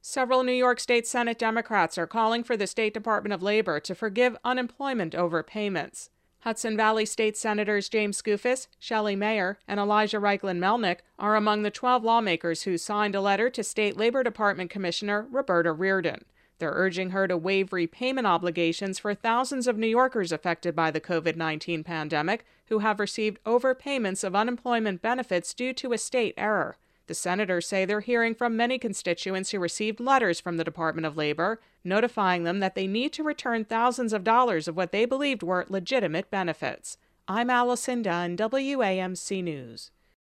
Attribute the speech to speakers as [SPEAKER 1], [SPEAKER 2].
[SPEAKER 1] Several New York State Senate Democrats are calling for the State Department of Labor to forgive unemployment overpayments. Hudson Valley State Senators James Skoufis, Shelley Mayer, and Elijah Reichlin Melnick are among the 12 lawmakers who signed a letter to State Labor Department Commissioner Roberta Reardon. They're urging her to waive repayment obligations for thousands of New Yorkers affected by the COVID-19 pandemic who have received overpayments of unemployment benefits due to a state error. The senators say they're hearing from many constituents who received letters from the Department of Labor notifying them that they need to return thousands of dollars of what they believed were legitimate benefits. I'm Allison Dunn, WAMC News.